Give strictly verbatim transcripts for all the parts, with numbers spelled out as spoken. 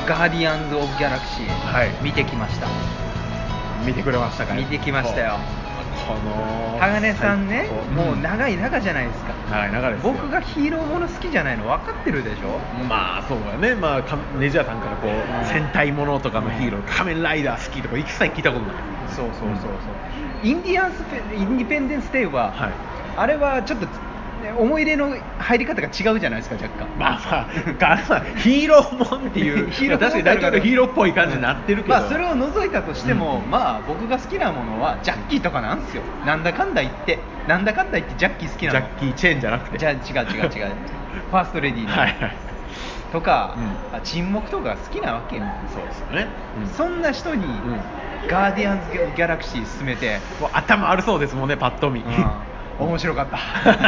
ガーディアンズ・オブ・ギャラクシー、はい、見てきました。 見てくれましたか？ 見てきましたよ。 この鋼さんね、もう長い長じゃないですか。 長い長ですよ。 僕がヒーローもの好きじゃないの分かってるでしょ。 まあそうだね。まあネジャーさんからこう、うん、戦隊ものとかのヒーロー、うん、仮面ライダー好きとか一切聞いたことない。 そうそうそうそう、うん、インディアンスインディペンデンス・デイは、はい、あれはちょっと思い入れの入り方が違うじゃないですか、若干。 まあまあヒーローもんっていうヒーロー確かに大統領ヒーローっぽい感じになってるけど、 まあそれを除いたとしても、うん、まあ僕が好きなものはジャッキーとかなんですよ。なんだかんだ言ってなんだかんだ言ってジャッキー好きなの。 ジャッキー・チェーンじゃなくて、 じゃ違う違う違うファーストレディーのはい、はい、とか、うん、沈黙とか好きなわけよ。 そうですよね、 うん、そんな人に、うん、ガーディアンズ・ギャラクシー進めて、 もう頭悪そうですもんね、パッと見、うん面白かった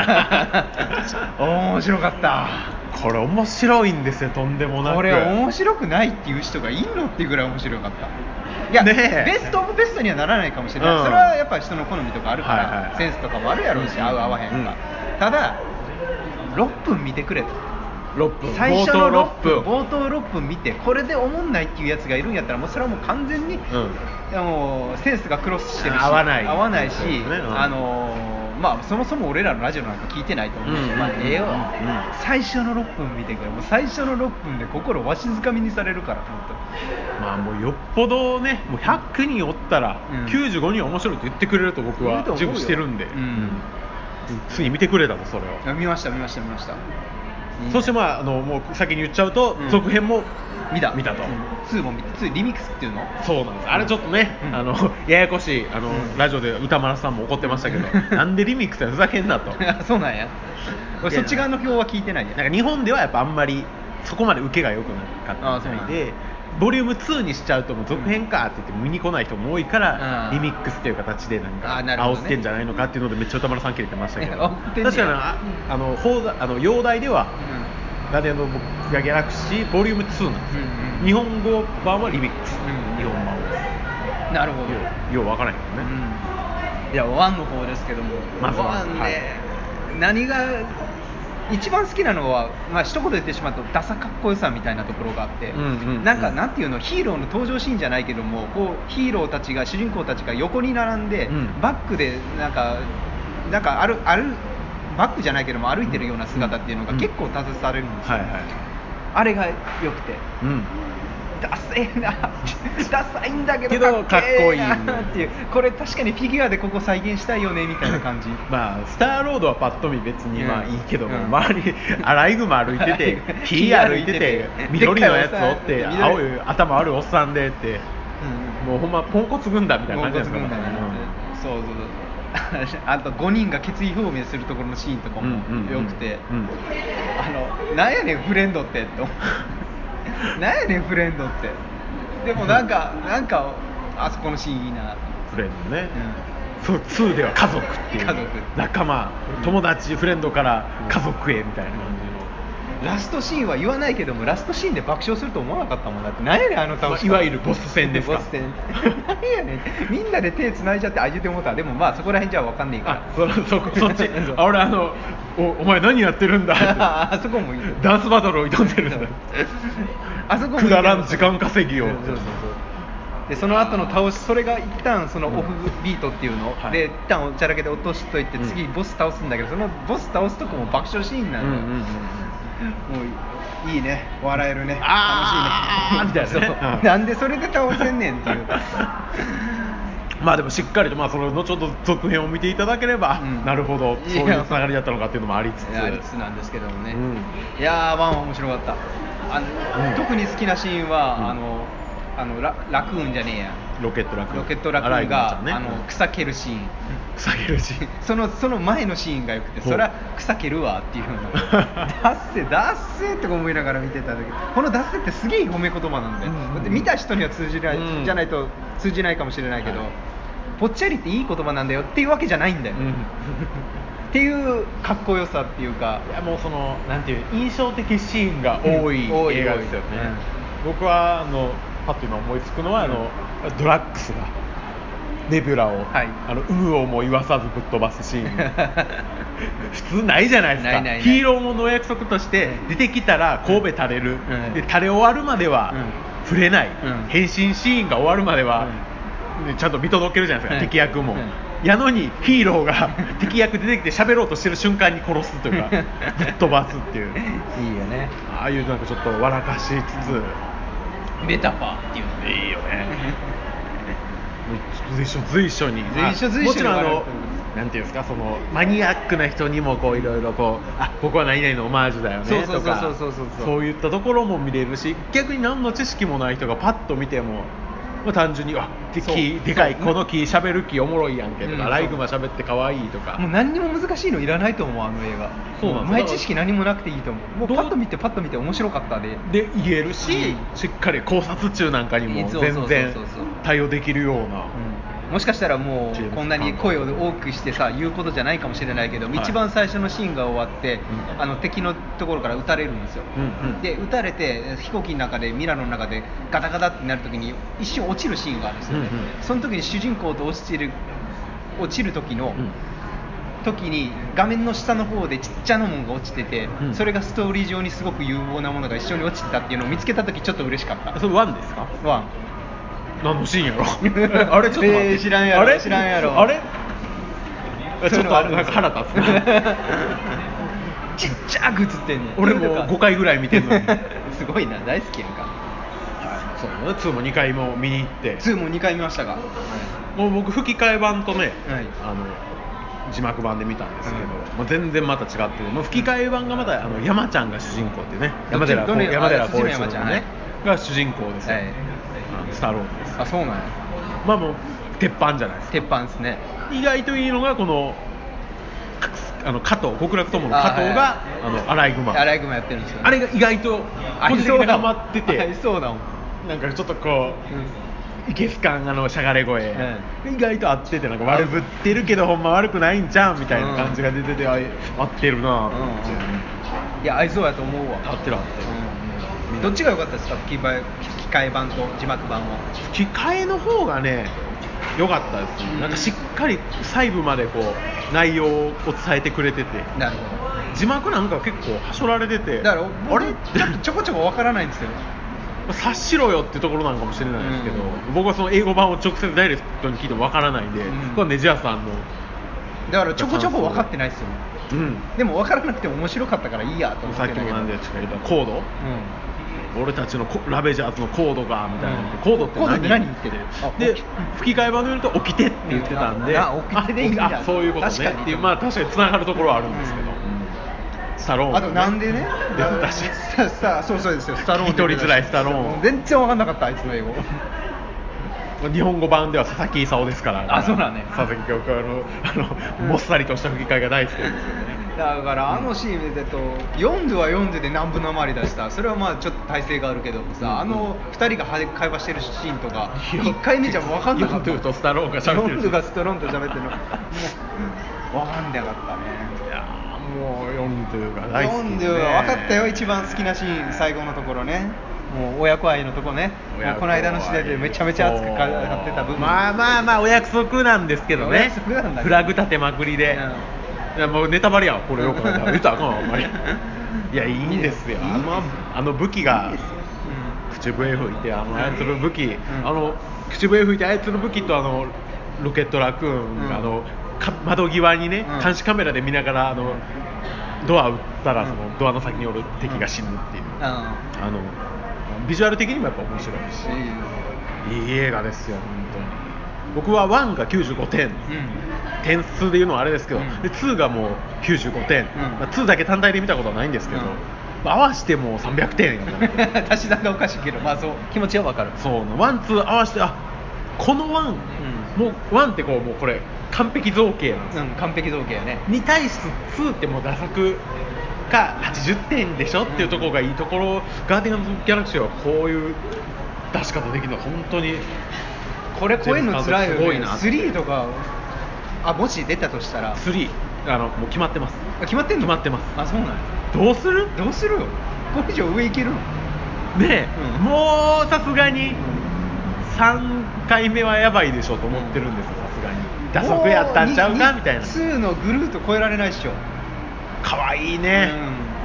面白かった。 これ面白いんですよ、とんでもなく。 これ面白くないっていう人がいんのっていうぐらい面白かった。いや、ね、ベストオブベストにはならないかもしれない、うん、それはやっぱり人の好みとかあるから、はいはい、センスとかもあるやろうし、うん、合う合わへんか、うん、ただろっぷん見てくれと。 ろっぷん最初のろっぷん冒頭ろっぷん見てこれで思んないっていうやつがいるんやったら、もうそれはもう完全に、うん、もうセンスがクロスしてるし合わない合わないし、ね、うん、あのまあそもそも俺らのラジオなんか聞いてないと思うし、うん、まあええよ、うん、最初のろっぷん見てくれ。もう最初のろっぷんで心わしづかみにされるから、本当。 まあもうよっぽどね、もうひゃくにんおったら、うん、きゅうじゅうごにんは面白いと言ってくれると僕は自負してるんで、うん、ついに見てくれたの、それを。 見ました見ました見ました。 そしてまあ、あのもう先に言っちゃうと、うん、続編も見た見たと、 うん、にも見て、にリミックスっていうの。 そうなんです、あれちょっとね、うん、あのややこしいあの、うん、ラジオで歌丸さんも怒ってましたけどなんでリミックスやふざけんなとそうなんやそっち側の表は聞いてないや。 なんか日本ではやっぱあんまりそこまで受けが良くなかったみたいで、ボリュームツーにしちゃうともう続編かって言って見に来ない人も多いから、うん、リミックスっていう形でなんか煽ってんじゃないのかっていうのでめっちゃ歌丸さん切れてましたけど確かにああのあの洋題では、うん、ガーディアンズ・オブ・ギャラクシーボリュームツーなんですよ、うんうん、日本語版はリミックス、うん、日本版はなるほど、 よう、よう分からへんけどね、 うん、いやワンの方ですけども、まずワンで、はい、何が一番好きなのは、まあ一言で言ってしまうとダサかっこよさみたいなところがあって、うんうんうん、なんかなんていうの、ヒーローの登場シーンじゃないけども、こうヒーローたちが主人公たちが横に並んで、うん、バックでなんかなんかあるあるバックじゃないけども歩いてるような姿っていうのが結構多発されるんですよ、うんはいはい、あれが良くて、うん、ダセーなダサいんだけどかっこいいなっていう、これ確かにフィギュアでここ再現したいよねみたいな感じまあスターロードはパッと見別にまあいいけども、うん、周りアライグマ歩いてて木歩いてて緑のやつおって青い頭悪いおっさんでって、うん、もうほんまポンコツ軍団みたいな感じなんですか、ね、 うん、そうそうそうあとごにんが決意表明するところのシーンとかも良くて、うんうんうん、あのなんやねんフレンドってとなんやねんフレンドってでもなんか、うん、なんかあそこのシーンいいな。 フレンドね、うん、そうツーでは家族っていう家族仲間、うん、友達フレンドから家族へみたいな感じの、 うん、ラストシーンは言わないけどもラストシーンで爆笑すると思わなかったもんだって。なんやねんあの倒し方、 まあ、いわゆるボス戦ですか。 ボス戦なんやねんみんなで手つないじゃってあげて思った。でもまあそこら辺じゃ分かんねえから。 あ そ, そ, そっちあ俺あの お, お前何やってるんだってあそこもいいダンスバトルを挑んでるんだあそこもくだらん時間稼ぎを、そうそうそうでその後の倒し、それが一旦そのオフビートっていうの、うん、で一旦おちゃらけで落としといて、うん、次ボス倒すんだけど、そのボス倒すとこも爆笑シーンなんだよ、うんうんうん、もういいね、笑えるね、 あ楽しいねみたいなね、 うん、なんでそれで倒せんねんっていうまあでもしっかりと、まあ、その後ほど続編を見ていただければ、うん、なるほどそういうつながりだったのかっていうのもありつつありつつなんですけどもね、うん、いやーワンは面白かった。あの、うん、特に好きなシーンは、うん、あのあの ラ, ラクーンじゃねえやロケットラクーンロケットラクーンが、ね、あの草蹴るシーン草蹴るシーンそのその前のシーンがよくて、それは草蹴るわっていうのダッセダッセって思いながら見てたんだけど、このダッセってすげえ褒め言葉なんで、うんうん、見た人には通じない、うん、じゃないと通じないかもしれないけど、はい、ぽっちゃりっていい言葉なんだよっていうわけじゃないんだよ、うん、っていうかっこよさっていうか、 いやもうそのなんていう印象的シーンが多い、うん、映画ですよね、うん、僕はあのパッと今思いつくのは、うん、あのドラッグスがネビュラを、はい、あの有無をも言わさずぶっ飛ばすシーン普通ないじゃないですか。ないないない。ヒーローもの約束として出てきたら神戸垂れる、うん、で垂れ終わるまでは、 触れない、うん、変身シーンが終わるまでは、うん、ちゃんと見届けるじゃないですか、うん、敵役も、うん、やのにヒーローが敵役出てきて喋ろうとしてる瞬間に殺すというかぶっ飛ばすっていういいよね。 ああいうなんかちょっと笑かしつつ、 うん、メタパーっていうのがいいよね随所随所に随所随所にもちろんあのなんていうんですか、そのマニアックな人にもこういろいろこうあ僕は何々のオマージュだよねとかそういったところも見れるし、逆に何の知識もない人がパッと見てもまあ、単純にあ木でかいこの木喋る木おもろいやんけとか、うん、ライグマ喋って可愛いとか、 もう何にも難しいのいらないと思うあの映画。そうなんです。前知識何もなくていいと思う。もうパッと見てパッと見て面白かったでで言えるし、うん、しっかり考察中なんかにも全然対応できるような、うんもしかしたらもうこんなに声を多くしてさ言うことじゃないかもしれないけど、はい、一番最初のシーンが終わって、うん、あの敵のところから撃たれるんですよ、うんうん、で撃たれて飛行機の中でミラノの中でガタガタってなるときに一瞬落ちるシーンがあるんですよね、うんうん、その時に主人公と落ちる落ちる時の、うん時に画面の下の方でちっちゃなものが落ちてて、うん、それがストーリー上にすごく有望なものが一緒に落ちてたっていうのを見つけた時ちょっと嬉しかった。 それワンですか？ ワン何のシーンやろあれちょっと待って、 えー、知らんやろあれ知らんやろあれちょっとなんか腹立つなちっちゃく映ってんねん。 俺もごかいぐらい見てんのにすごいな、大好きやんか。 はい、そうね、ツーもにかいも見に行ってツーもにかい見ましたか？ もう僕吹き替え版とね、はい、あの字幕版で見たんですけど、うん、もう全然また違ってもう吹き替え版がまたあの山ちゃんが主人公ってね、山寺宏一郎のねが主人公ですよ、はい、あのスタローンです。 あ、そうなんや。 まあもう鉄板じゃないですか。 鉄板ですね。 意外といいのがこのあの加藤極楽友の加藤があのアライグマアライグマやってるんですよ、ね、 あれが意外と個人的にハマってて、 ありそうだもん。 なんかちょっとこう、うん、イケス感あのしゃがれ声、うん、意外と合っててなんか悪ぶってるけどほんま悪くないんちゃうみたいな感じが出てて、うん、合ってるなと思って、 うんうん、いや合いそうやと思うわ。 合ってる合ってる、 うんうん、どっちが良かったですか？吹き替え版と字幕版は。 吹き替えの方がね良かったですね、うん、なんかしっかり細部までこう内容を伝えてくれてて。 なるほど。 字幕なんか結構はしょられてて、 だからあれちょっとちょこちょこわからないんですよ察しろよってところなのかもしれないですけど、うん、僕はその英語版を直接ダイレクトに聞いてもわからないんで、うん、これはネジ屋さんのだからちょこちょこ分かってないですよね、うん、でも分からなくても面白かったからいいやと思って。 さっきも何でしたかコード、うん、俺たちのラベジャーズのコードがみたいな、うん、コードって 何, 何言ってるで吹き替え版で言うと起きてって言ってたんで、うん、 あ起きてでいいんだ、 そういうことねっていう、まあ確かに繋がるところはあるんですけど、うん、スタローン、ね、 あとなんでね私スタそうそうですよ、スタローン取りづらいスタローン全然分かんなかったあいつの英語日本語版では佐々木功ですから、 あ、そうなんね。 佐々木功のあの、うん、もっさりとした吹き替えが大好きなんですよね。 だからあのシーンでと読んでは読んでで南部なまりだした。それはまあちょっと体勢があるけどもさ、うんうん、あのふたりが会話してるシーンとかいっかいめじゃ分かんなかった。 ヨンドゥとスタローンが喋ってる。 ヨンドゥがスタローンと喋ってるのもう分かんなかったね。 いやもうヨンドゥが大好き、ね。ヨンドゥは分かったよ、一番好きなシーン最後のところね。もう親子愛のとこね、もうこの間の時代でめちゃめちゃ熱く語ってた部分。 まあまあまあお約束なんですけどね。フラグ立てまくりで、うん、いやもうネタバレやんこれよく言ったらあかんあんまりいやいいんですよ、あのあの武器が口笛吹いてあの操る武器、うん、あの口笛吹いて操る武器とあのロケットラクーン、うん、あの窓際にね、うん、監視カメラで見ながらあのドア撃ったらそのドアの先におる敵が死ぬっていう、うん、あのビジュアル的にもやっぱ面白いし、いい映画ですよ本当に。僕はワンがきゅうじゅうごてん、うん、点数で言うのはあれですけど、うん、でツーがもうきゅうじゅうごてん、うんまあ、ツーだけ単体で見たことはないんですけど、うん、合わせてもさんびゃくてん足し算がおかしいけど、まあそう気持ちは分かる。 そうワンツー合わせてあこのワン、うん、もうワンってこうもうこれ完璧造形なんです、 うん、完璧造形やね。 に対してツーってもうダ作がはちじゅってんでしょっていうところがいいところ、うん、ガーディアンズ・ギャラクシーはこういう出し方できるのは本当にこれこういうのつらいよね。スリーとかあもし出たとしたらスリーあのもう決まってます。 決まってんの？ 決まってます。 あそうなんや。 どうする？ どうするよ。これ以上上いけるの？ ねえ、うん、もうさすがにさんかいめはやばいでしょと思ってるんですよ。さすがに打足やったんちゃうかみたいな。 ツーのグルート超えられないっしょ。 かわいいね、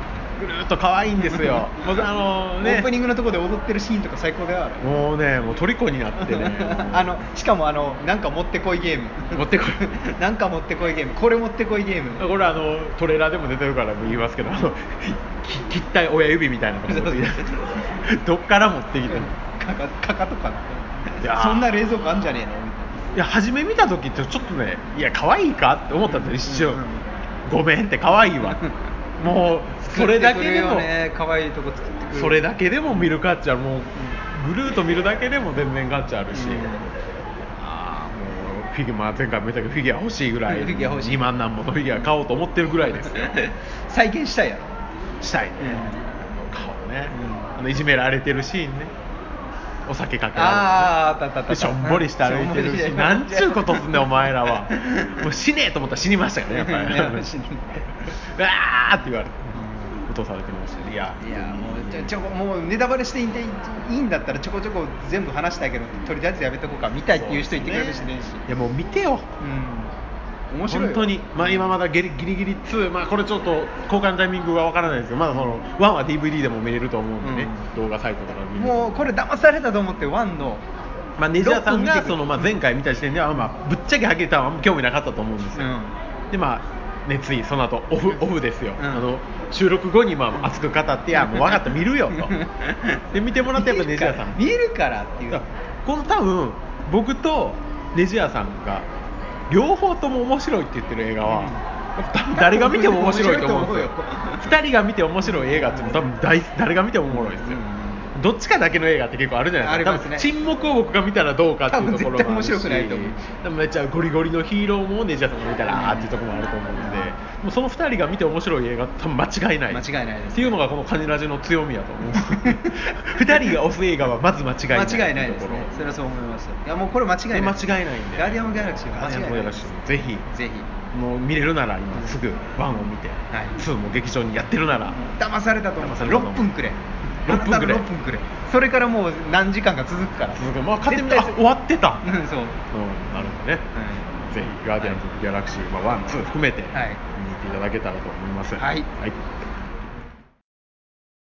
ぐるーっと可愛いんですよもうあのね、 オープニングのところで踊ってるシーンとか最高だよあれ。 もうねもう虜になってねあのしかもあのなんか持ってこいゲーム持ってこいなんか持ってこいゲームこれ持ってこいゲームこれあのトレーラーでも出てるから言いますけどあの切った親指みたいなのどっから持ってきたのかかかかとかな。 いやそんな冷蔵庫あんじゃねえの。 いや初め見た時ってちょっとねいや可愛いかって思ったんですよ一瞬、うんうん、ごめんって可愛いわもうそれだけでも、 ね、可愛いとこ作ってくるそれだけでも見る価値あるもうぐるーっと見るだけでも全然価値あるし、うん、あもうフィギュア前回も言ったけどフィギュア欲しいぐらいフィギュア欲しいにまん何本のフィギュア買おうと思ってるぐらいですよ再現したいやろしたいね、うん、顔ね、うん、あのいじめられてるシーンねお酒かけられて、ね、 あああったあったあったしょんぼりして歩いてるしなんちゅうことすんねんお前らはもう死ねえと思ったら死にましたよねやっぱりうわーって言われて落とされてましたね。いやいやもうちょちょもうネタバレしていいんでいいんだったらちょこちょこ全部話したいけどとりあえずやめとこうか見たいっていう人言ってくれるしねいやもう見てよ、うん、面白い本当に、まあ、今まだギリギリツー、まあ、これちょっと公開のタイミングは分からないですけどまだそのワンは ディーブイディー でも見れると思うんでね、うん、動画サイトとか見るもうこれ騙されたと思ってワンのまあ、ネジャーさんがその、まあ、前回見た時点では、まあ、ぶっちゃけはっきり言ったらあんま興味なかったと思うんですよ、うん、でまあね、ついその後オフオフですよ、うん、あの収録後にまあ熱く語ってやもう分かった見るよとで見てもらってやっぱネジ屋さん見るからっていうこの多分僕とネジ屋さんが両方とも面白いって言ってる映画は、うん、多分誰が見ても面白いと思うんですよふたりが見て面白い映画って多分誰が見てもおもろいですよ、うんどっちかだけの映画って結構あるじゃないですか。すね、沈黙を僕が見たらどうかっていうところもあるし、多分絶対面白くないと思う。でもめっちゃゴリゴリのヒーローもネジャーさんが見たらあーっていうところもあると思うので、もうそのふたりが見て面白い映画多分間違いない。 間違いないです、ね。 っていうのがこのカニラジの強みやと思う。ふたりが推す映画はまず間違いない。 間違いないですね。それはそう思います。いやもうこれ間違いない。 間違いないんで。 ガーディアンオブギャラクシーは間違いないです。 ぜひぜひもう見れるなら今すぐワンを見て、はい、ツーも劇場にやってるなら騙されたと思う。ろっぷんくれ。ろっぷんくれ。ろっぷんくれ。それからもう何時間か続くから。 続く。まあ勝手に終わってた。 うんそう。うんなるほどね。ぜひガーディアンズ・オブ・ギャラクシーワン、ツー含めて見に行っていただけたらと思います。 はい。 はい